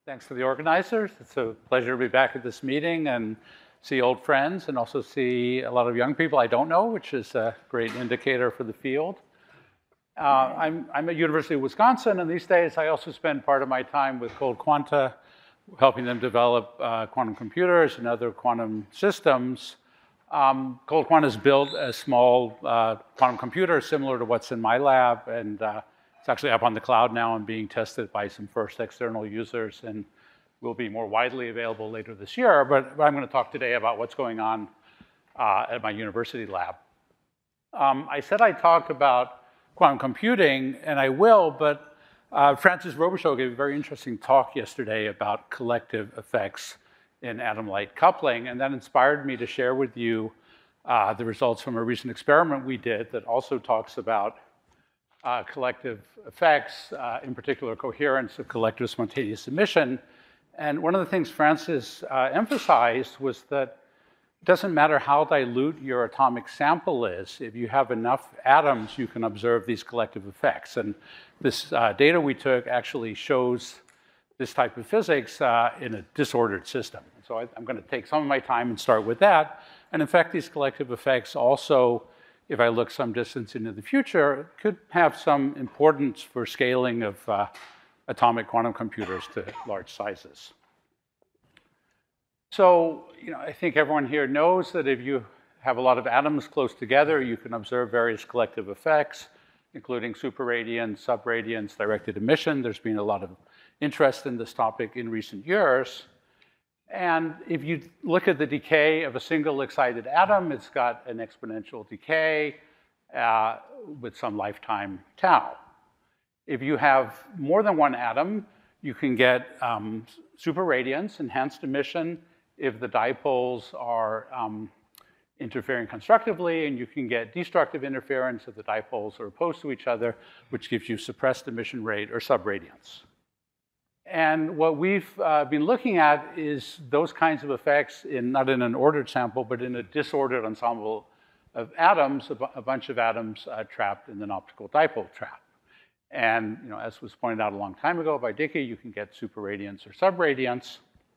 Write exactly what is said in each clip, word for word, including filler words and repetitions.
Thanks to the organizers. It's a pleasure to be back at this meeting and see old friends and also see a lot of young people I don't know, which is a great indicator for the field. Uh, I'm, I'm at University of Wisconsin, and these days I also spend part of my time with Cold Quanta, helping them develop uh, quantum computers and other quantum systems. Um, Cold Quanta has built a small uh, quantum computer similar to what's in my lab, and uh, it's actually up on the cloud now and being tested by some first external users, and will be more widely available later this year. But I'm going to talk today about what's going on uh, at my university lab. Um, I said I'd talk about quantum computing, and I will, but uh, Francis Robichaud gave a very interesting talk yesterday about collective effects in atom-light coupling, and that inspired me to share with you uh, the results from a recent experiment we did that also talks about uh, collective effects, uh, in particular coherence of collective spontaneous emission. And one of the things Francis uh, emphasized was that it doesn't matter how dilute your atomic sample is. If you have enough atoms, you can observe these collective effects. And this uh, data we took actually shows this type of physics uh, in a disordered system. So I, I'm going to take some of my time and start with that. And in fact, these collective effects also, if I look some distance into the future, could have some importance for scaling of uh, atomic quantum computers to large sizes. So, you know, I think everyone here knows that if you have a lot of atoms close together, you can observe various collective effects, including superradiance, subradiance, directed emission. There's been a lot of interest in this topic in recent years. And if you look at the decay of a single excited atom, it's got an exponential decay uh, with some lifetime tau. If you have more than one atom, you can get um, superradiance, enhanced emission, if the dipoles are um, interfering constructively, and you can get destructive interference if the dipoles are opposed to each other, which gives you suppressed emission rate or subradiance. And what we've uh, been looking at is those kinds of effects in not in an ordered sample, but in a disordered ensemble of atoms, a, bu a bunch of atoms uh, trapped in an optical dipole trap. And you know, as was pointed out a long time ago by Dickey, you can get superradiance or subradiance.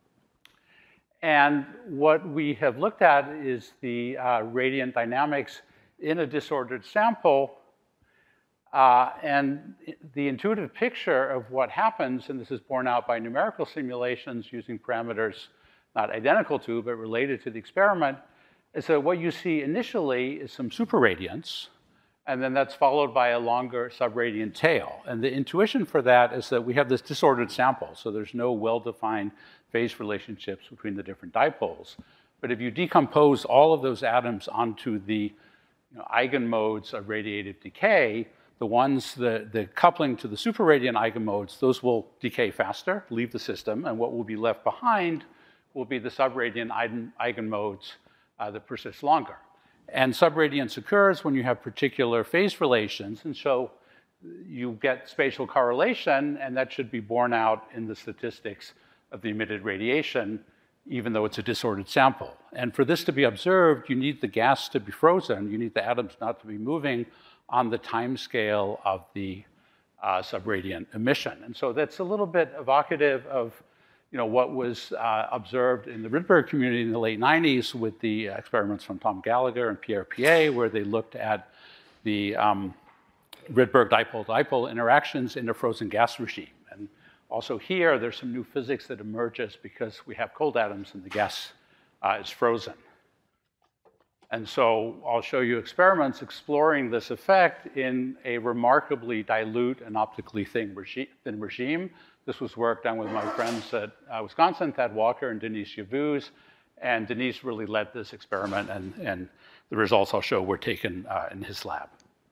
And what we have looked at is the uh, radiant dynamics in a disordered sample. Uh, and the intuitive picture of what happens, and this is borne out by numerical simulations using parameters not identical to, but related to the experiment, is that what you see initially is some superradiance, and then that's followed by a longer subradiant tail. And the intuition for that is that we have this disordered sample, so there's no well-defined phase relationships between the different dipoles. But if you decompose all of those atoms onto the you know, eigenmodes of radiative decay, the ones, the, the coupling to the superradiant eigenmodes, those will decay faster, leave the system, and what will be left behind will be the subradiant eigen, eigenmodes uh, that persist longer. And subradiance occurs when you have particular phase relations, and so you get spatial correlation, and that should be borne out in the statistics of the emitted radiation, even though it's a disordered sample. And for this to be observed, you need the gas to be frozen. You need the atoms not to be moving on the time scale of the uh, subradiant emission. And so that's a little bit evocative of you know, what was uh, observed in the Rydberg community in the late nineties with the experiments from Tom Gallagher and Pierre Piet, where they looked at the um, Rydberg dipole-dipole interactions in a frozen gas regime. And also here, there's some new physics that emerges because we have cold atoms and the gas uh, is frozen. And so I'll show you experiments exploring this effect in a remarkably dilute and optically thin regime. This was work done with my friends at uh, Wisconsin, Thad Walker and Denise Yavuz. And Denise really led this experiment, and, and the results I'll show were taken uh, in his lab.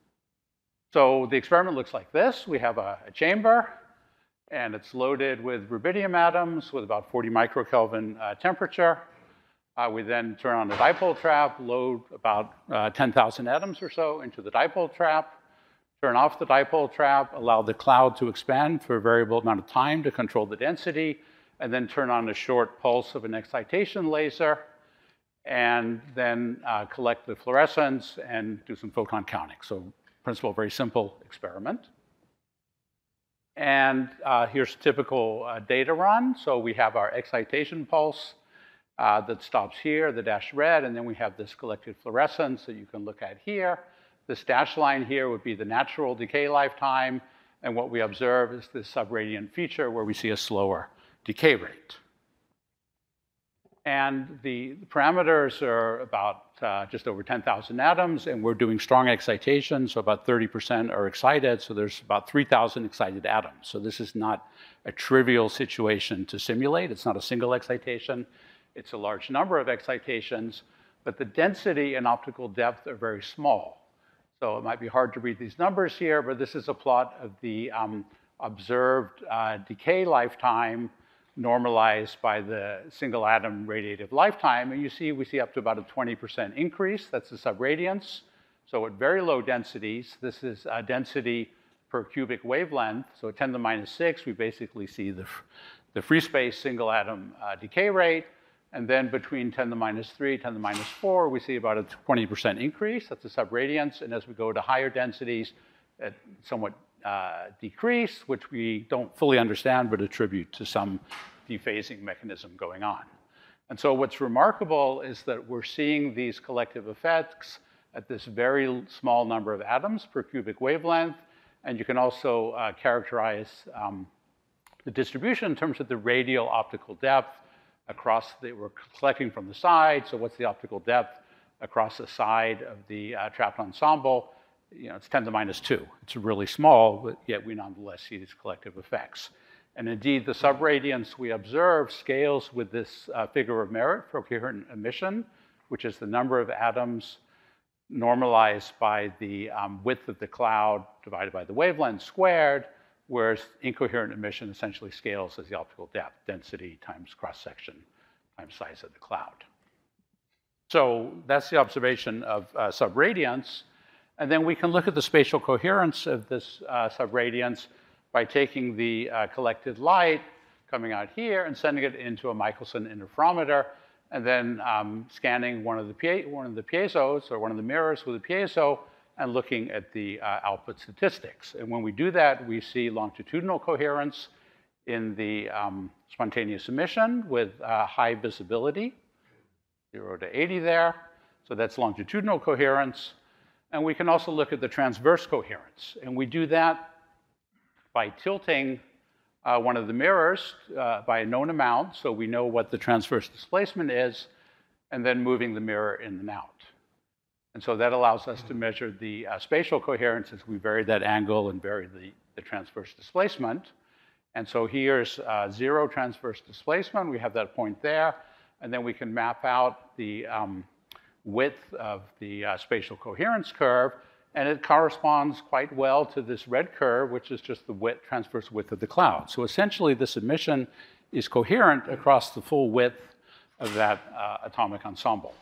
So the experiment looks like this. We have a, a chamber, and it's loaded with rubidium atoms with about forty microkelvin uh, temperature. Uh, we then turn on the dipole trap, load about uh, ten thousand atoms or so into the dipole trap, turn off the dipole trap, allow the cloud to expand for a variable amount of time to control the density, and then turn on a short pulse of an excitation laser, and then uh, collect the fluorescence and do some photon counting. So, principle, very simple experiment. And uh, here's typical uh, data run. So we have our excitation pulse uh, that stops here, the dashed red, and then we have this collected fluorescence that you can look at here. This dashed line here would be the natural decay lifetime, and what we observe is this subradiant feature where we see a slower decay rate. And the parameters are about uh, just over ten thousand atoms, and we're doing strong excitation, so about thirty percent are excited, so there's about three thousand excited atoms. So this is not a trivial situation to simulate. It's not a single excitation. It's a large number of excitations, but the density and optical depth are very small. So it might be hard to read these numbers here, but this is a plot of the um, observed uh, decay lifetime normalized by the single atom radiative lifetime. And you see, we see up to about a twenty percent increase. That's the subradiance. So at very low densities, this is a density per cubic wavelength. So at ten to the minus six, we basically see the, the free space single atom uh, decay rate. And then between ten to the minus three, ten to the minus four, we see about a twenty percent increase. That's the subradiance. And as we go to higher densities, it somewhat uh, decrease, which we don't fully understand, but attribute to some dephasing mechanism going on. And so what's remarkable is that we're seeing these collective effects at this very small number of atoms per cubic wavelength. And you can also uh, characterize um, the distribution in terms of the radial optical depth across the, we're collecting from the side, so what's the optical depth across the side of the uh, trapped ensemble? You know, it's ten to the minus two. It's really small, but yet we nonetheless see these collective effects. And indeed, the subradiance we observe scales with this uh, figure of merit for coherent emission, which is the number of atoms normalized by the um, width of the cloud divided by the wavelength squared, whereas incoherent emission essentially scales as the optical depth, density times cross-section times size of the cloud. So that's the observation of uh, subradiance. And then we can look at the spatial coherence of this uh, subradiance by taking the uh, collected light coming out here and sending it into a Michelson interferometer, and then um, scanning one of, the pie one of the piezos or one of the mirrors with a piezo and looking at the uh, output statistics. And when we do that, we see longitudinal coherence in the um, spontaneous emission with uh, high visibility, zero to eighty there. So that's longitudinal coherence. And we can also look at the transverse coherence. And we do that by tilting uh, one of the mirrors uh, by a known amount, so we know what the transverse displacement is, and then moving the mirror in and out. And so that allows us to measure the uh, spatial coherence as we vary that angle and vary the, the transverse displacement. And so here's uh, zero transverse displacement. We have that point there. And then we can map out the um, width of the uh, spatial coherence curve. And it corresponds quite well to this red curve, which is just the width, transverse width of the cloud. So essentially, this emission is coherent across the full width of that uh, atomic ensemble.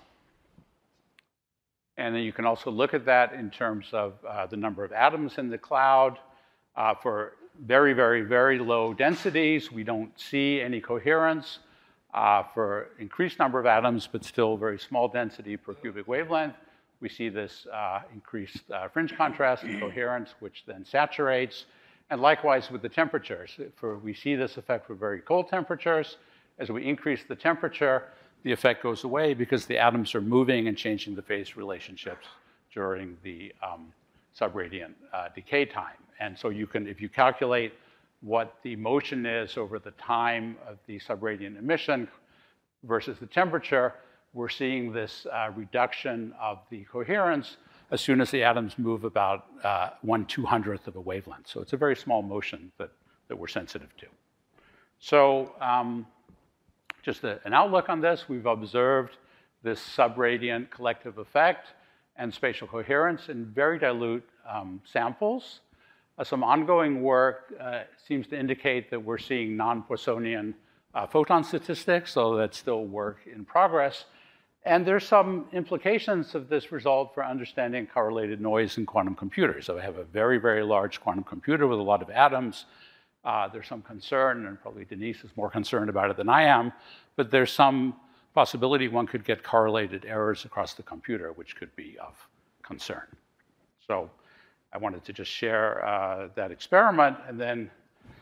And then you can also look at that in terms of uh, the number of atoms in the cloud. Uh, for very, very, very low densities, we don't see any coherence. Uh, for increased number of atoms, but still very small density per cubic wavelength, we see this uh, increased uh, fringe contrast and coherence, which then saturates. And likewise with the temperatures. For, we see this effect for very cold temperatures. As we increase the temperature, the effect goes away because the atoms are moving and changing the phase relationships during the um, subradiant uh, decay time. And so you can, if you calculate what the motion is over the time of the subradiant emission versus the temperature, we're seeing this uh, reduction of the coherence as soon as the atoms move about uh, one two hundredth of a wavelength. So it's a very small motion that, that we're sensitive to. So um, just a, an outlook on this, we've observed this subradiant collective effect and spatial coherence in very dilute um, samples. Uh, some ongoing work uh, seems to indicate that we're seeing non-Poissonian uh, photon statistics, so that's still work in progress. And there's some implications of this result for understanding correlated noise in quantum computers. So I have a very, very large quantum computer with a lot of atoms. Uh, there's some concern, and probably Denise is more concerned about it than I am, but there's some possibility one could get correlated errors across the computer, which could be of concern. So I wanted to just share uh, that experiment and then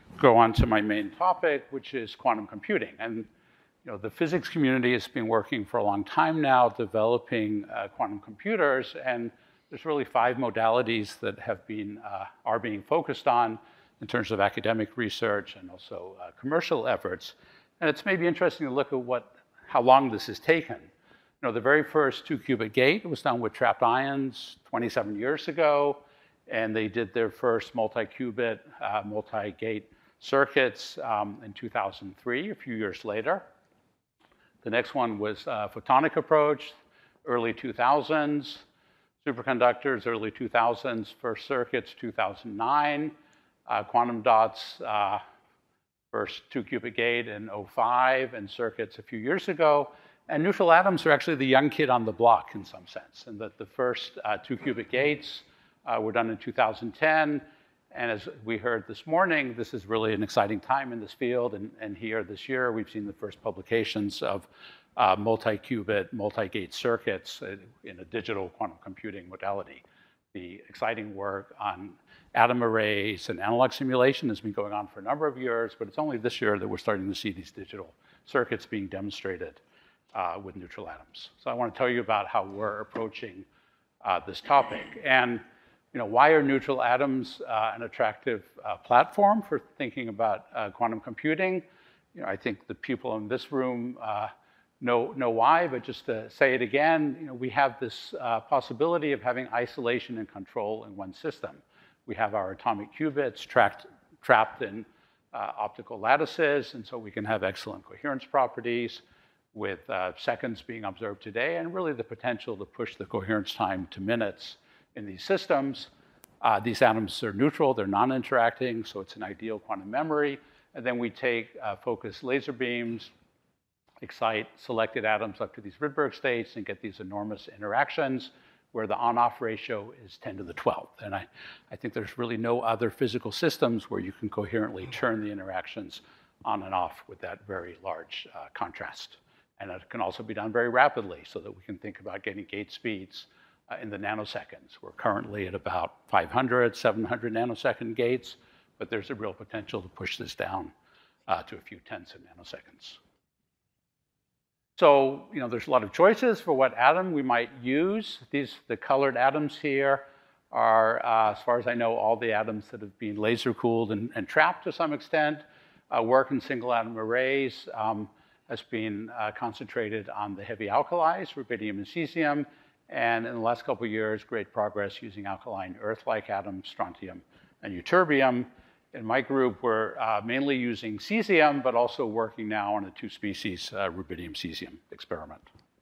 go on to my main topic, which is quantum computing. And you know, the physics community has been working for a long time now developing uh, quantum computers, and there's really five modalities that have been, uh, are being focused on in terms of academic research and also uh, commercial efforts. And it's maybe interesting to look at what, how long this has taken. You know, the very first two-qubit gate was done with trapped ions twenty-seven years ago, and they did their first multi-qubit, uh, multi-gate circuits um, in two thousand three, a few years later. The next one was uh, photonic approach, early two thousands. Superconductors, early two thousands. First circuits, two thousand nine. Uh, quantum dots, uh, first two-qubit gate in oh five, and circuits a few years ago. And neutral atoms are actually the young kid on the block in some sense, and that the first uh, two-qubit gates uh, were done in two thousand ten. And as we heard this morning, this is really an exciting time in this field. And, and here this year, we've seen the first publications of uh, multi-qubit, multi-gate circuits in a digital quantum computing modality. The exciting work on atom arrays and analog simulation has been going on for a number of years, but it's only this year that we're starting to see these digital circuits being demonstrated uh, with neutral atoms. So I want to tell you about how we're approaching uh, this topic. And you know, why are neutral atoms uh, an attractive uh, platform for thinking about uh, quantum computing? You know, I think the people in this room uh, know, know why, but just to say it again, you know, we have this uh, possibility of having isolation and control in one system. We have our atomic qubits trapped, trapped in uh, optical lattices, and so we can have excellent coherence properties with uh, seconds being observed today, and really the potential to push the coherence time to minutes in these systems. Uh, these atoms are neutral, they're non-interacting, so it's an ideal quantum memory. And then we take uh, focused laser beams, excite selected atoms up to these Rydberg states, and get these enormous interactions where the on-off ratio is ten to the twelfth. And I, I think there's really no other physical systems where you can coherently turn the interactions on and off with that very large uh, contrast. And it can also be done very rapidly so that we can think about getting gate speeds Uh, in the nanoseconds. We're currently at about five hundred, seven hundred nanosecond gates, but there's a real potential to push this down uh, to a few tenths of nanoseconds. So, you know, there's a lot of choices for what atom we might use. These, the colored atoms here are, uh, as far as I know, all the atoms that have been laser cooled and, and trapped to some extent. Uh, work in single atom arrays um, has been uh, concentrated on the heavy alkalis, rubidium and cesium. And in the last couple of years, great progress using alkaline Earth-like atoms, strontium and ytterbium. In my group, we're uh, mainly using cesium, but also working now on a two-species uh, rubidium-cesium experiment.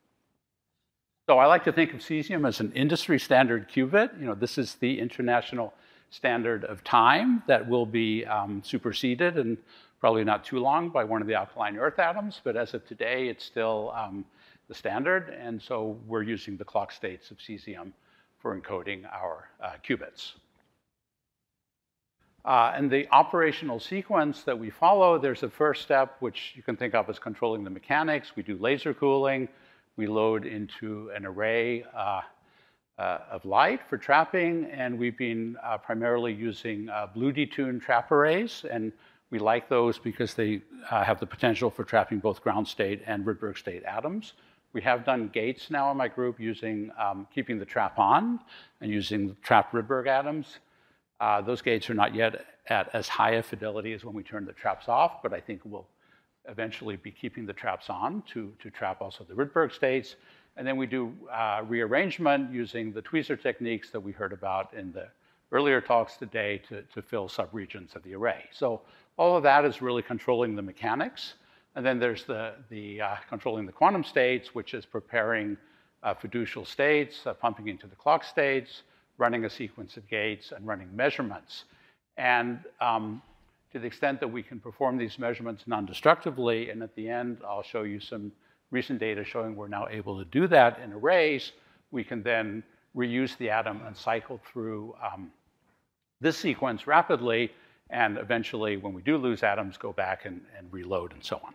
So I like to think of cesium as an industry-standard qubit. You know, this is the international standard of time that will be um, superseded, and probably not too long, by one of the alkaline Earth atoms. But as of today, it's still um, the standard, and so we're using the clock states of cesium for encoding our uh, qubits. Uh, and the operational sequence that we follow, there's a first step, which you can think of as controlling the mechanics. We do laser cooling. We load into an array uh, uh, of light for trapping, and we've been uh, primarily using uh, blue detuned trap arrays, and we like those because they uh, have the potential for trapping both ground state and Rydberg state atoms. We have done gates now in my group using um, keeping the trap on and using trapped Rydberg atoms. Uh, those gates are not yet at as high a fidelity as when we turn the traps off, but I think we'll eventually be keeping the traps on to, to trap also the Rydberg states. And then we do uh, rearrangement using the tweezer techniques that we heard about in the earlier talks today to, to fill subregions of the array. So all of that is really controlling the mechanics. And then there's the, the uh, controlling the quantum states, which is preparing uh, fiducial states, uh, pumping into the clock states, running a sequence of gates, and running measurements. And um, to the extent that we can perform these measurements non-destructively, and at the end, I'll show you some recent data showing we're now able to do that in arrays, we can then reuse the atom and cycle through um, this sequence rapidly, and eventually, when we do lose atoms, go back and, and reload and so on.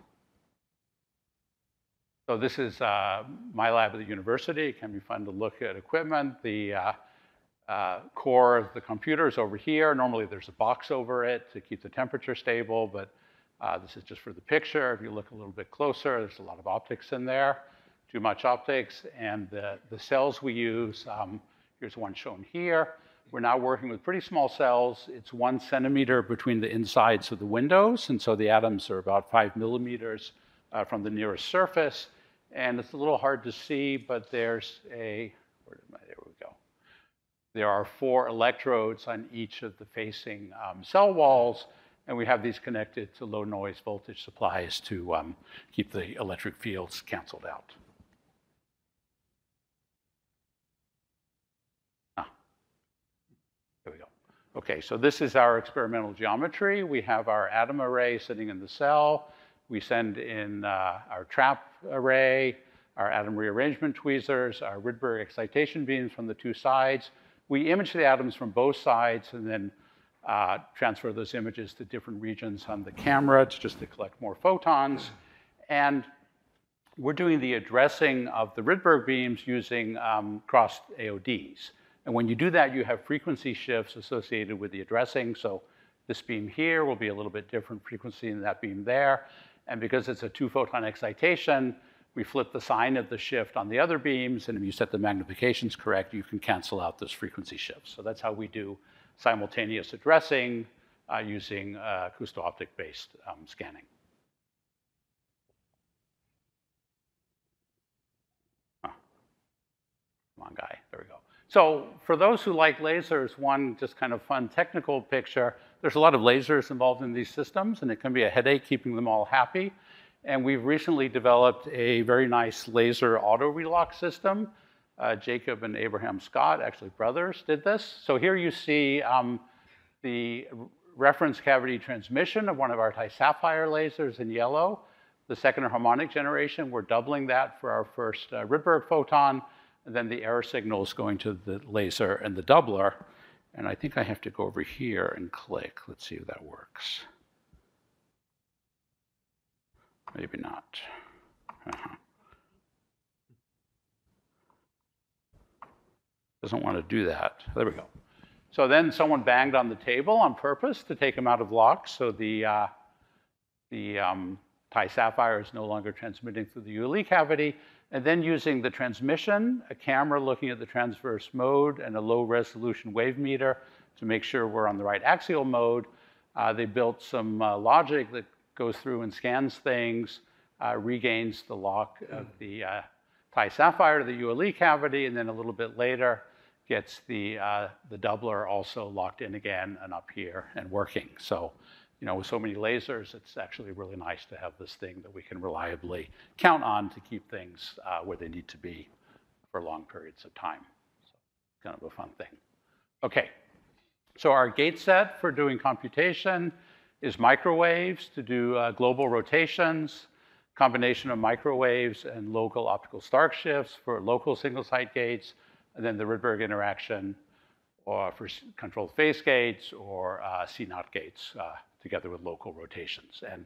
So this is uh, my lab at the university. It can be fun to look at equipment. The uh, uh, core of the computer is over here. Normally there's a box over it to keep the temperature stable, but uh, this is just for the picture. If you look a little bit closer, there's a lot of optics in there, too much optics. And the, the cells we use, um, here's one shown here. We're now working with pretty small cells. It's one centimeter between the insides of the windows, and so the atoms are about five millimeters uh, from the nearest surface. And it's a little hard to see, but there's a, where did my, there we go. There are four electrodes on each of the facing um, cell walls, and we have these connected to low noise voltage supplies to um, keep the electric fields canceled out. Ah, there we go. Okay, so this is our experimental geometry. We have our atom array sitting in the cell. We send in uh, our trap array, our atom rearrangement tweezers, our Rydberg excitation beams from the two sides. We image the atoms from both sides and then uh, transfer those images to different regions on the camera to just to collect more photons. And we're doing the addressing of the Rydberg beams using um, crossed A O Ds. And when you do that, you have frequency shifts associated with the addressing. So this beam here will be a little bit different frequency than that beam there. And because it's a two-photon excitation, we flip the sign of the shift on the other beams, and if you set the magnifications correct, you can cancel out those frequency shifts. So that's how we do simultaneous addressing uh, using uh, acousto-optic-based um, scanning. Oh. Come on, guy. There we go. So for those who like lasers, one just kind of fun technical picture, there's a lot of lasers involved in these systems, and it can be a headache keeping them all happy. And we've recently developed a very nice laser auto-relock system. Uh, Jacob and Abraham Scott, actually brothers, did this. So here you see um, the reference cavity transmission of one of our Ti-Sapphire lasers in yellow. The second harmonic generation, we're doubling that for our first uh, Rydberg photon. And then the error signal is going to the laser and the doubler. And I think I have to go over here and click. Let's see if that works. Maybe not. Uh-huh. Doesn't want to do that. There we go. So then someone banged on the table on purpose to take them out of lock. So the, uh, the um, Ti-Sapphire is no longer transmitting through the U L E cavity. And then using the transmission, a camera looking at the transverse mode, and a low resolution wave meter to make sure we're on the right axial mode, uh, they built some uh, logic that goes through and scans things, uh, regains the lock of the uh, Ti-Sapphire to the U L E cavity, and then a little bit later gets the, uh, the doubler also locked in again and up here and working. So, you know, with so many lasers, it's actually really nice to have this thing that we can reliably count on to keep things uh, where they need to be for long periods of time. So, kind of a fun thing. Okay, so our gate set for doing computation is microwaves to do uh, global rotations, combination of microwaves and local optical Stark shifts for local single site gates, and then the Rydberg interaction or for controlled phase gates or uh, C naught gates uh, together with local rotations. And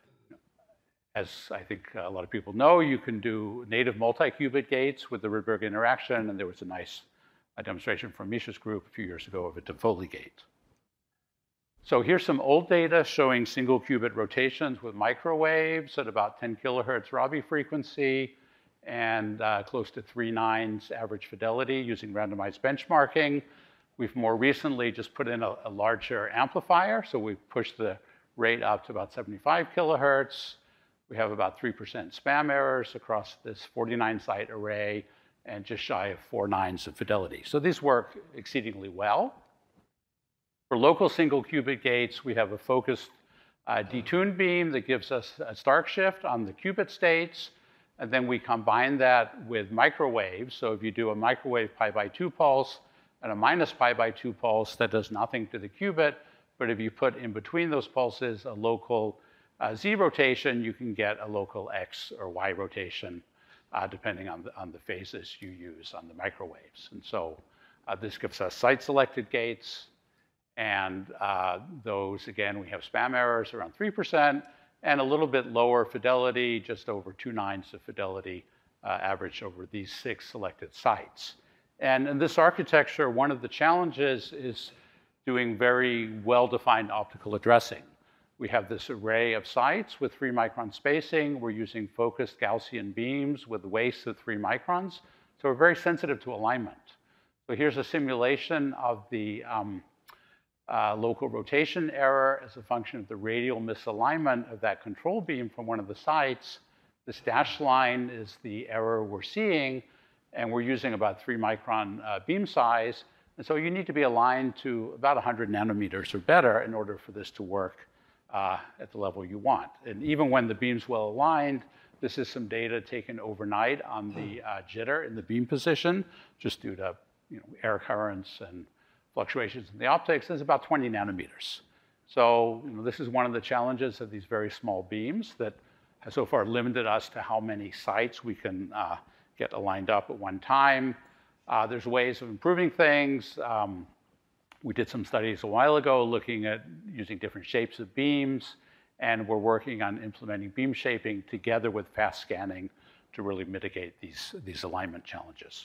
as I think a lot of people know, you can do native multi-qubit gates with the Rydberg interaction, and there was a nice uh, demonstration from Misha's group a few years ago of a de Foley gate. So here's some old data showing single qubit rotations with microwaves at about ten kilohertz Rabi frequency and uh, close to three nines average fidelity using randomized benchmarking. We've more recently just put in a, a larger amplifier, so we've pushed the rate up to about seventy-five kilohertz. We have about three percent spam errors across this forty-nine site array and just shy of four nines of fidelity. So these work exceedingly well. For local single qubit gates, we have a focused uh, detuned beam that gives us a Stark shift on the qubit states. And then we combine that with microwaves. So if you do a microwave pi by two pulse and a minus pi by two pulse, that does nothing to the qubit. But if you put in between those pulses a local uh, Z rotation, you can get a local X or Y rotation, uh, depending on the, on the phases you use on the microwaves. And so uh, this gives us site-selected gates. And uh, those, again, we have spam errors around three percent and a little bit lower fidelity, just over two nines of fidelity uh, average over these six selected sites. And in this architecture, one of the challenges is doing very well-defined optical addressing. We have this array of sites with three micron spacing. We're using focused Gaussian beams with wastes of three microns. So we're very sensitive to alignment. So here's a simulation of the um, uh, local rotation error as a function of the radial misalignment of that control beam from one of the sites. This dashed line is the error we're seeing, and we're using about three micron uh, beam size. And so you need to be aligned to about one hundred nanometers or better in order for this to work uh, at the level you want. And even when the beam's well aligned, this is some data taken overnight on the uh, jitter in the beam position, just due to you know, air currents and fluctuations in the optics. It's about twenty nanometers. So you know, this is one of the challenges of these very small beams that has so far limited us to how many sites we can uh, get aligned up at one time. Uh, there's ways of improving things. Um, we did some studies a while ago looking at using different shapes of beams, and we're working on implementing beam shaping together with fast scanning to really mitigate these, these alignment challenges.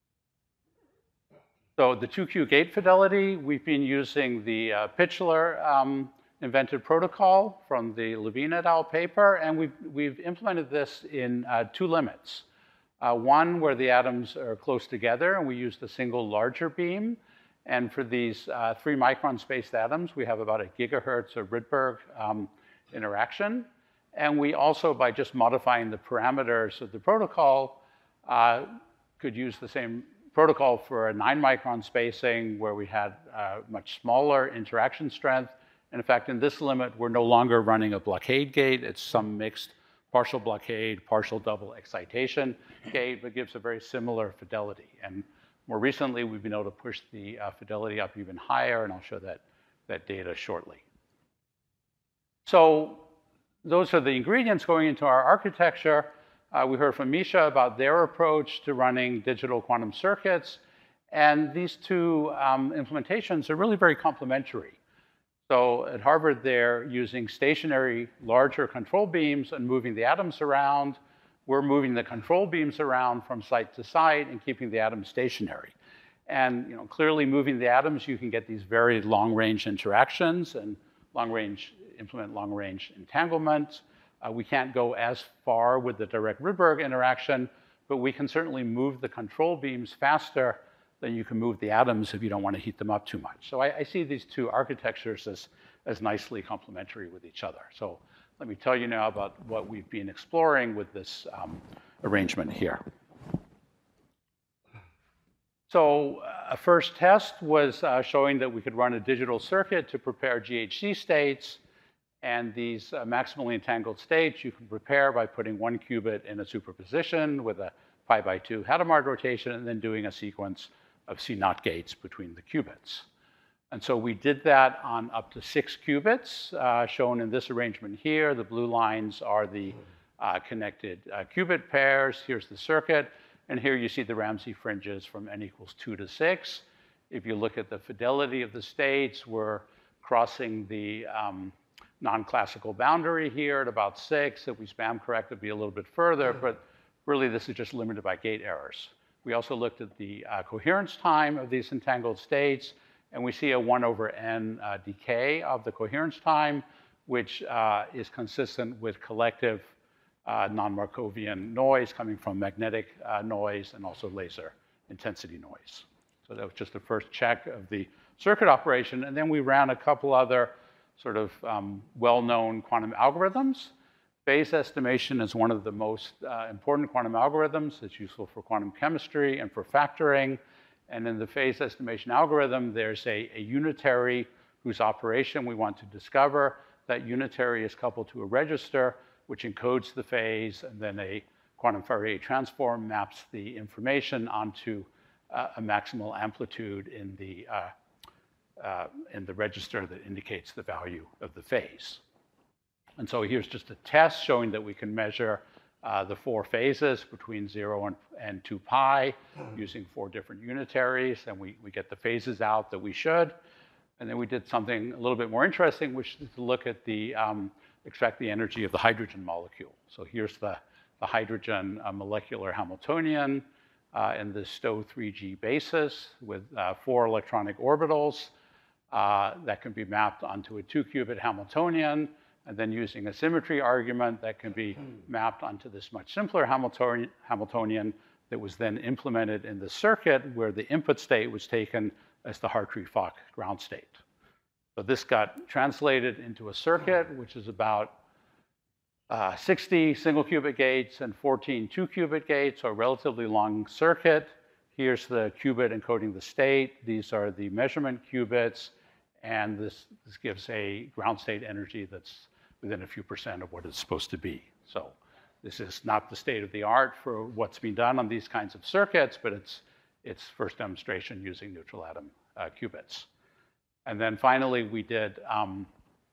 So the two Q gate fidelity, we've been using the uh, Pitchler um, invented protocol from the Levine et al. Paper, and we've, we've implemented this in uh, two limits. Uh, one where the atoms are close together, and we used a single larger beam. And for these uh, three micron spaced atoms, we have about a gigahertz of Rydberg um, interaction. And we also, by just modifying the parameters of the protocol, uh, could use the same protocol for a nine micron spacing where we had uh, much smaller interaction strength. And in fact, in this limit, we're no longer running a blockade gate. It's some mixed partial blockade, partial double excitation gate, but gives a very similar fidelity. And more recently, we've been able to push the uh, fidelity up even higher, and I'll show that, that data shortly. So those are the ingredients going into our architecture. Uh, we heard from Misha about their approach to running digital quantum circuits, and these two um, implementations are really very complementary. So at Harvard, they're using stationary, larger control beams and moving the atoms around. We're moving the control beams around from site to site and keeping the atoms stationary. And you know, clearly moving the atoms, you can get these very long-range interactions and long-range, implement long-range entanglement. Uh, we can't go as far with the direct Rydberg interaction, but we can certainly move the control beams faster than you can move the atoms if you don't want to heat them up too much. So I, I see these two architectures as, as nicely complementary with each other. So let me tell you now about what we've been exploring with this um, arrangement here. So uh, a first test was uh, showing that we could run a digital circuit to prepare G H Z states. And these uh, maximally entangled states you can prepare by putting one qubit in a superposition with a pi by two Hadamard rotation and then doing a sequence of C naught gates between the qubits. And so we did that on up to six qubits, uh, shown in this arrangement here. The blue lines are the uh, connected uh, qubit pairs. Here's the circuit. And here you see the Ramsey fringes from n equals two to six. If you look at the fidelity of the states, we're crossing the um, non-classical boundary here at about six. If we spam correct, it'd be a little bit further, but really this is just limited by gate errors. We also looked at the uh, coherence time of these entangled states, and we see a one over n uh, decay of the coherence time, which uh, is consistent with collective uh, non-Markovian noise coming from magnetic uh, noise and also laser intensity noise. So that was just the first check of the circuit operation, and then we ran a couple other sort of um, well-known quantum algorithms. Phase estimation is one of the most uh, important quantum algorithms. It's useful for quantum chemistry and for factoring. And in the phase estimation algorithm, there's a, a unitary whose operation we want to discover. That unitary is coupled to a register, which encodes the phase, and then a quantum Fourier transform maps the information onto uh, a maximal amplitude in the uh, Uh, in the register that indicates the value of the phase. And so here's just a test showing that we can measure uh, the four phases between zero and, and two pi using four different unitaries, and we, we get the phases out that we should. And then we did something a little bit more interesting, which is to look at the, um, extract the energy of the hydrogen molecule. So here's the, the hydrogen uh, molecular Hamiltonian. uh, in the STO three G basis with uh, four electronic orbitals uh, that can be mapped onto a two-qubit Hamiltonian, and then using a symmetry argument that can be mapped onto this much simpler Hamiltonian, Hamiltonian that was then implemented in the circuit where the input state was taken as the Hartree-Fock ground state. So this got translated into a circuit, which is about uh, sixty single qubit gates and fourteen two qubit gates, so a relatively long circuit. Here's the qubit encoding the state. These are the measurement qubits, and this, this gives a ground state energy that's within a few percent of what it's supposed to be. So this is not the state of the art for what's been done on these kinds of circuits, but it's its first demonstration using neutral atom uh, qubits. And then finally, we did um,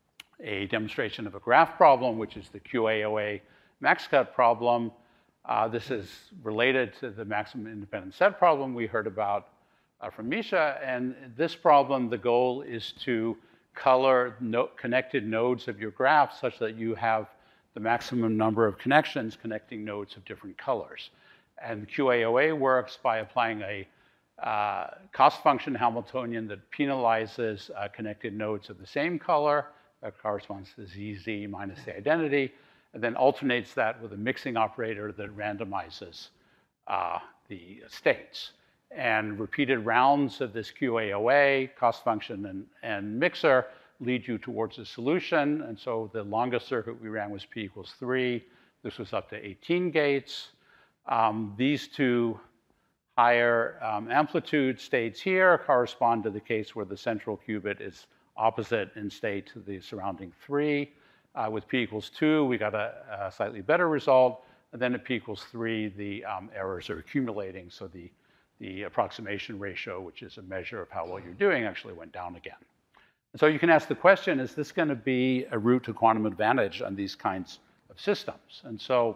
a demonstration of a graph problem, which is the Q A O A max-cut problem. Uh, this is related to the maximum independent set problem we heard about uh, from Misha. And this problem, the goal is to color no connected nodes of your graph such that you have the maximum number of connections connecting nodes of different colors. And Q A O A works by applying a uh, cost function Hamiltonian that penalizes uh, connected nodes of the same color. That corresponds to Z Z minus the identity, and then alternates that with a mixing operator that randomizes uh, the states. And repeated rounds of this Q A O A, cost function, and, and mixer lead you towards a solution. And so the longest circuit we ran was P equals three. This was up to eighteen gates. Um, these two higher um, amplitude states here correspond to the case where the central qubit is opposite in state to the surrounding three. Uh, with P equals two, we got a, a slightly better result. And then at P equals three, the um, errors are accumulating. So the The approximation ratio, which is a measure of how well you're doing, actually went down again. And so you can ask the question, is this going to be a route to quantum advantage on these kinds of systems? And so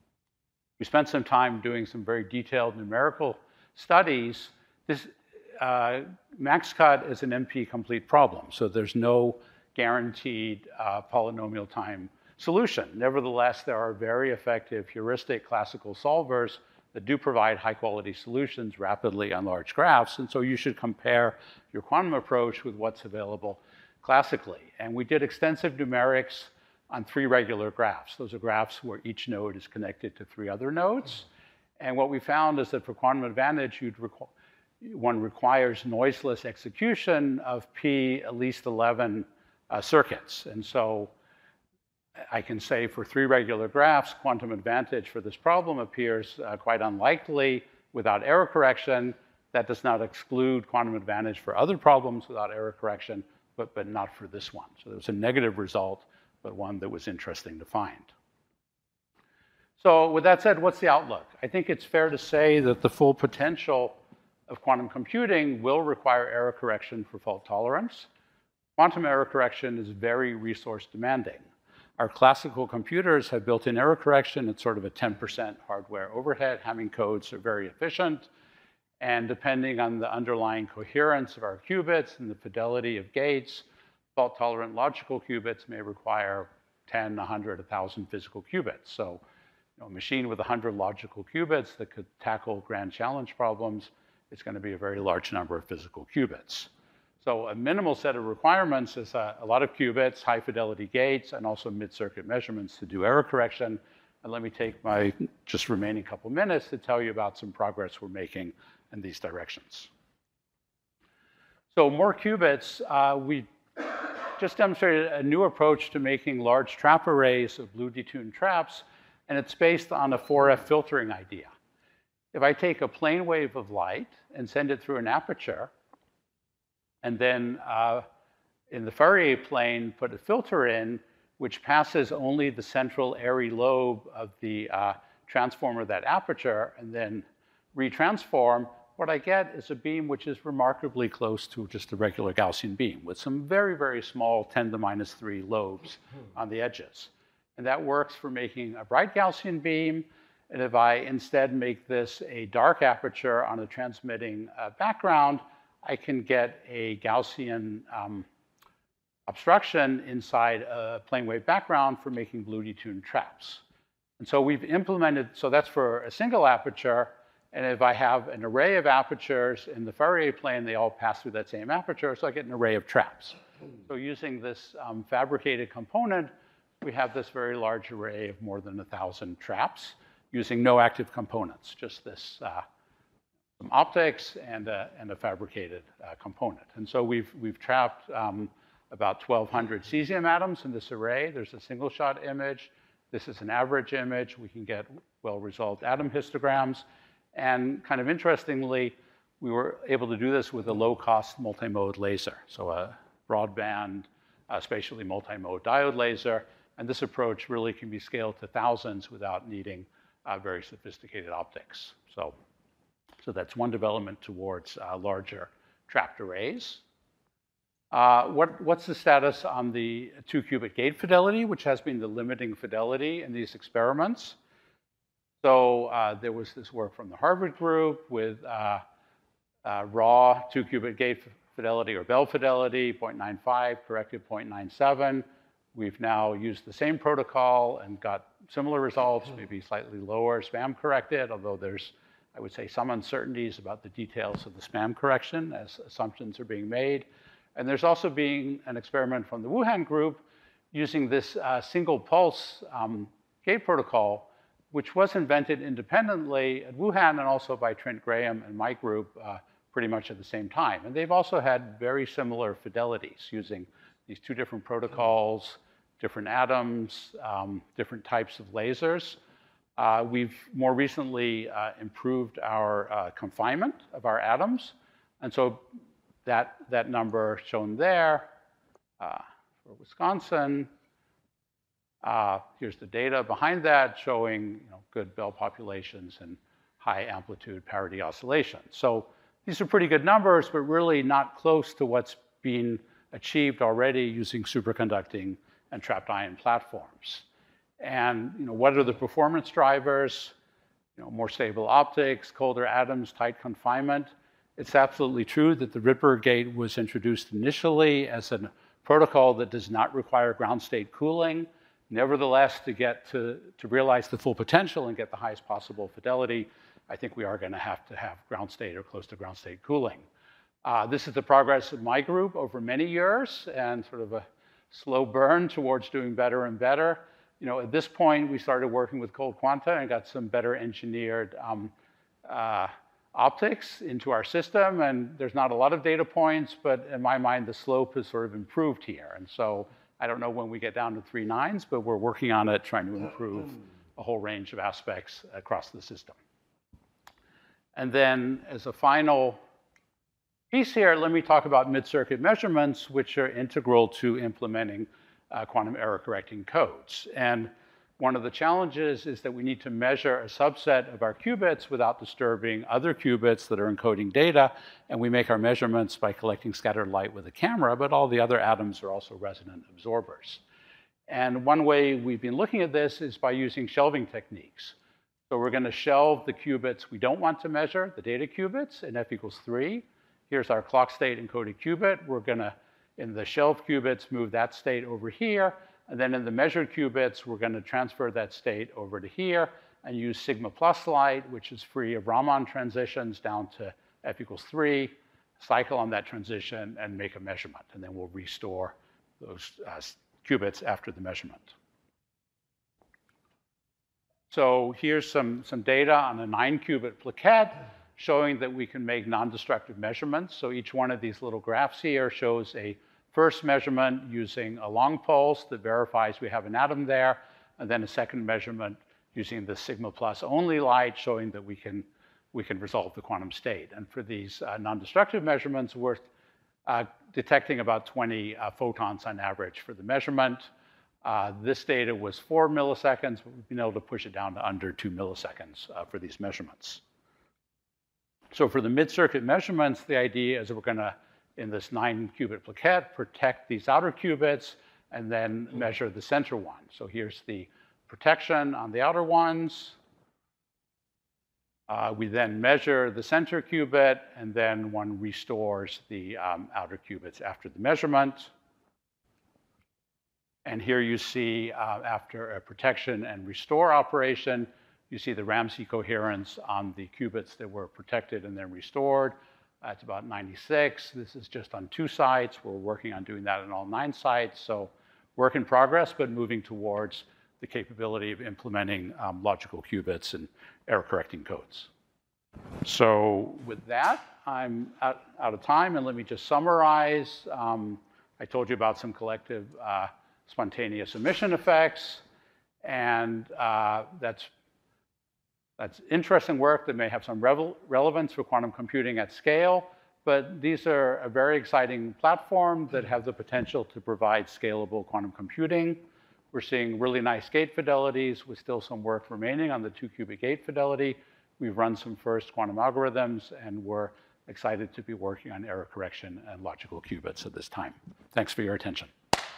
we spent some time doing some very detailed numerical studies. This uh, max-cut is an N P-complete problem, so there's no guaranteed uh, polynomial time solution. Nevertheless, there are very effective heuristic classical solvers that do provide high-quality solutions rapidly on large graphs. And so you should compare your quantum approach with what's available classically. And we did extensive numerics on three regular graphs. Those are graphs where each node is connected to three other nodes. And what we found is that for quantum advantage, you'd requ one requires noiseless execution of P at least eleven uh, circuits. And so I can say for three regular graphs, quantum advantage for this problem appears uh, quite unlikely without error correction. That does not exclude quantum advantage for other problems without error correction, but, but not for this one. So there was a negative result, but one that was interesting to find. So with that said, what's the outlook? I think it's fair to say that the full potential of quantum computing will require error correction for fault tolerance. Quantum error correction is very resource demanding. Our classical computers have built-in error correction at sort of a ten percent hardware overhead. Hamming codes are very efficient. And depending on the underlying coherence of our qubits and the fidelity of gates, fault-tolerant logical qubits may require ten, one hundred, one thousand physical qubits. So you know, a machine with one hundred logical qubits that could tackle grand challenge problems is going to be a very large number of physical qubits. So a minimal set of requirements is a, a lot of qubits, high fidelity gates, and also mid-circuit measurements to do error correction. And let me take my just remaining couple minutes to tell you about some progress we're making in these directions. So more qubits, uh, we just demonstrated a new approach to making large trap arrays of blue detuned traps, and it's based on a four F filtering idea. If I take a plane wave of light and send it through an aperture, and then uh, in the Fourier plane, put a filter in, which passes only the central airy lobe of the uh, transformer of that aperture, and then retransform, what I get is a beam which is remarkably close to just a regular Gaussian beam, with some very, very small ten to the minus three lobes on the edges. And that works for making a bright Gaussian beam. And if I instead make this a dark aperture on a transmitting uh, background, I can get a Gaussian um, obstruction inside a plane wave background for making blue detuned traps. And so we've implemented, so that's for a single aperture, And if I have an array of apertures in the Fourier plane, they all pass through that same aperture, so I get an array of traps. So using this um, fabricated component, we have this very large array of more than one thousand traps using no active components, just this uh, some optics and a, and a fabricated uh, component. And so we've, we've trapped um, about twelve hundred cesium atoms in this array. There's a single shot image. This is an average image. We can get well-resolved atom histograms. And kind of interestingly, we were able to do this with a low-cost multimode laser. So a broadband, uh, spatially multimode diode laser. And this approach really can be scaled to thousands without needing uh, very sophisticated optics. So, so that's one development towards uh, larger trapped arrays. Uh, what, what's the status on the two-qubit gate fidelity, which has been the limiting fidelity in these experiments? So uh, there was this work from the Harvard group with uh, uh, raw two-qubit gate fidelity or Bell fidelity, zero point nine five, corrected zero point nine seven. We've now used the same protocol and got similar results, maybe slightly lower spam corrected, although there's, I would say, some uncertainties about the details of the spam correction as assumptions are being made. And there's also being an experiment from the Wuhan group using this uh, single pulse um, gate protocol, which was invented independently at Wuhan and also by Trent Graham and my group uh, pretty much at the same time. And they've also had very similar fidelities using these two different protocols, different atoms, um, different types of lasers. Uh, we've more recently uh, improved our uh, confinement of our atoms. And so that, that number shown there uh, for Wisconsin, uh, here's the data behind that showing you know, good Bell populations and high amplitude parity oscillations. So these are pretty good numbers, but really not close to what's been achieved already using superconducting and trapped ion platforms. And you know, what are the performance drivers? You know, more stable optics, colder atoms, tight confinement. It's absolutely true that the Rydberg gate was introduced initially as a protocol that does not require ground state cooling. Nevertheless, to get to, to realize the full potential and get the highest possible fidelity, I think we are going to have to have ground state or close to ground state cooling. Uh, this is the progress of my group over many years and sort of a slow burn towards doing better and better. You know, at this point, we started working with cold quanta and got some better engineered um, uh, optics into our system. And there's not a lot of data points, but in my mind, the slope has sort of improved here. And so I don't know when we get down to three nines, but we're working on it, trying to improve a whole range of aspects across the system. And then as a final piece here, let me talk about mid-circuit measurements, which are integral to implementing uh, quantum error correcting codes. And one of the challenges is that we need to measure a subset of our qubits without disturbing other qubits that are encoding data. And we make our measurements by collecting scattered light with a camera, but all the other atoms are also resonant absorbers. And one way we've been looking at this is by using shelving techniques. So we're going to shelve the qubits we don't want to measure, the data qubits, in f equals three. Here's our clock state encoded qubit. We're going to, in the shelved qubits, move that state over here. And then in the measured qubits, we're going to transfer that state over to here and use sigma plus light, which is free of Raman transitions, down to f equals three, cycle on that transition, and make a measurement. And then we'll restore those uh, qubits after the measurement. So here's some, some data on a nine qubit plaquette showing that we can make non-destructive measurements. So each one of these little graphs here shows a first measurement using a long pulse that verifies we have an atom there, and then a second measurement using the sigma plus only light showing that we can, we can resolve the quantum state. And for these uh, non-destructive measurements, we're uh, detecting about twenty uh, photons on average for the measurement. Uh, this data was four milliseconds, but we've been able to push it down to under two milliseconds uh, for these measurements. So for the mid-circuit measurements, the idea is that we're going to, in this nine qubit plaquette, protect these outer qubits and then measure the center one. So here's the protection on the outer ones. Uh, we then measure the center qubit, and then one restores the um, outer qubits after the measurement. And here you see, uh, after a protection and restore operation, You see the Ramsey coherence on the qubits that were protected and then restored. That's about ninety-six. This is just on two sites. We're working on doing that on all nine sites. So work in progress, but moving towards the capability of implementing um, logical qubits and error-correcting codes. So with that, I'm out, out of time, and let me just summarize. Um, I told you about some collective uh, spontaneous emission effects, and uh, that's, that's interesting work that may have some relevance for quantum computing at scale, but these are a very exciting platform that have the potential to provide scalable quantum computing. We're seeing really nice gate fidelities with still some work remaining on the two-qubit gate fidelity. We've run some first quantum algorithms, and we're excited to be working on error correction and logical qubits at this time. Thanks for your attention.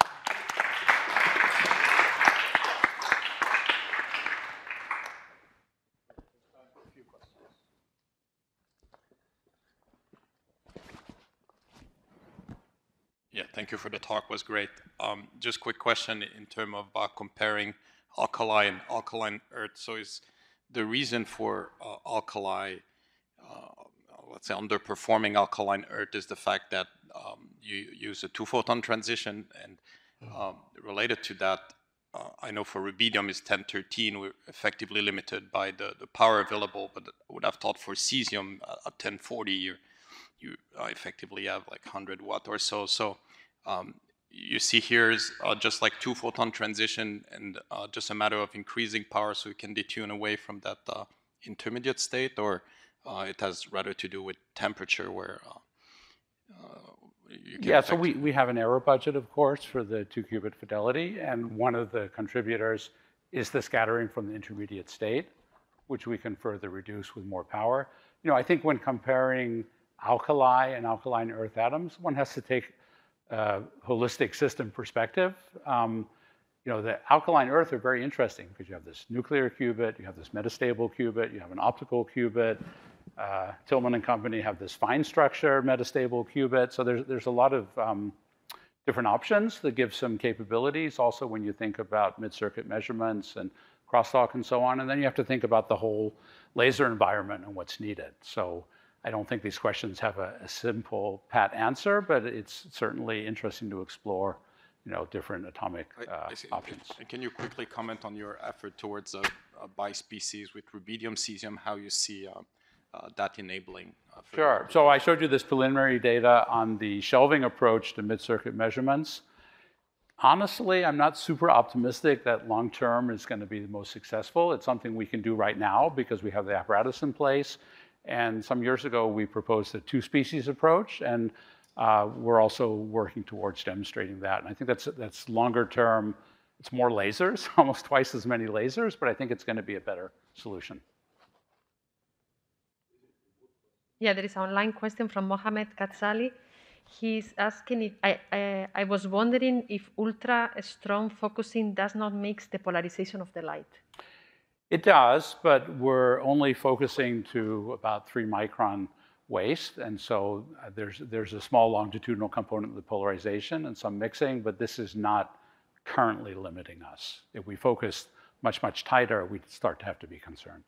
Yeah, thank you for the talk. It was great. Um, just quick question in terms of uh, comparing alkali and alkaline earth. So is the reason for uh, alkali, uh, let's say underperforming alkaline earth, is the fact that um, you use a two-photon transition, and um, related to that, uh, I know for rubidium is ten thirteen, we're effectively limited by the, the power available, but I would have thought for cesium uh, at ten forty, you, you uh, effectively have like one hundred watt or so. So um, you see here is uh, just like two photon transition, and uh, just a matter of increasing power so you can detune away from that uh, intermediate state, or uh, it has rather to do with temperature where uh, uh, you can yeah, so we, we have an error budget, of course, for the two-qubit fidelity, and one of the contributors is the scattering from the intermediate state, which we can further reduce with more power. You know, I think when comparing alkali and alkaline earth atoms, one has to take a holistic system perspective. Um, you know, the alkaline earth are very interesting because you have this nuclear qubit, you have this metastable qubit, you have an optical qubit. Uh, Tillman and company have this fine structure metastable qubit. So there's, there's a lot of um, different options that give some capabilities. Also, when you think about mid-circuit measurements and crosstalk and so on, and then you have to think about the whole laser environment and what's needed. So I don't think these questions have a, a simple pat answer, but it's certainly interesting to explore, you know, different atomic uh, I, I options. And can you quickly comment on your effort towards a, a bispecies with rubidium, cesium, how you see uh, uh, that enabling? Uh, Sure. So I showed you this preliminary data on the shelving approach to mid-circuit measurements. Honestly, I'm not super optimistic that long-term is going to be the most successful. It's something we can do right now because we have the apparatus in place. And some years ago, we proposed a two-species approach, and uh, we're also working towards demonstrating that. And I think that's, that's longer term. It's more lasers, almost twice as many lasers, but I think it's going to be a better solution. Yeah, there is an online question from Mohamed Katsali. He's asking if, I, I, I was wondering if ultra-strong focusing does not mix the polarization of the light. It does, but we're only focusing to about three micron waist, and so uh, there's, there's a small longitudinal component of the polarization and some mixing, but this is not currently limiting us. If we focus much, much tighter, we'd start to have to be concerned.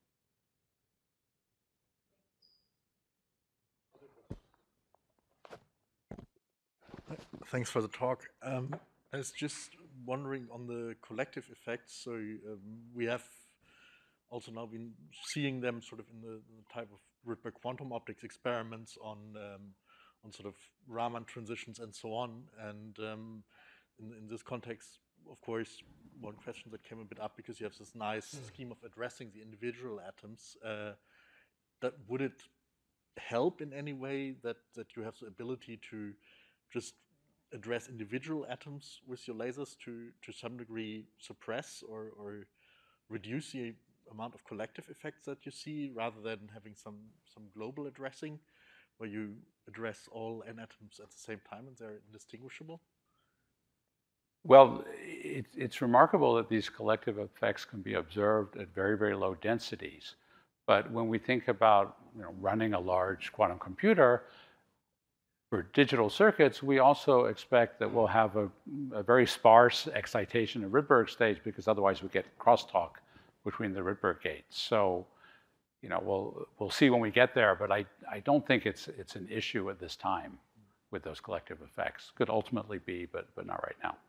Thanks for the talk. Um, I was just wondering on the collective effects. So um, we have also now been seeing them sort of in the, in the type of Rydberg quantum optics experiments on um, on sort of Raman transitions and so on. And um, in, in this context, of course, one question that came a bit up because you have this nice mm. scheme of addressing the individual atoms. Uh, that would it help in any way that that you have the ability to just address individual atoms with your lasers to to some degree suppress or or reduce the amount of collective effects that you see, rather than having some some global addressing where you address all n atoms at the same time and they're indistinguishable? Well, it, it's remarkable that these collective effects can be observed at very, very low densities. But when we think about, you know, running a large quantum computer, for digital circuits, we also expect that we'll have a, a very sparse excitation of Rydberg states, because otherwise we get crosstalk between the Rydberg gates. So, you know, we'll we'll see when we get there, but I, I don't think it's it's an issue at this time with those collective effects. Could ultimately be, but but not right now.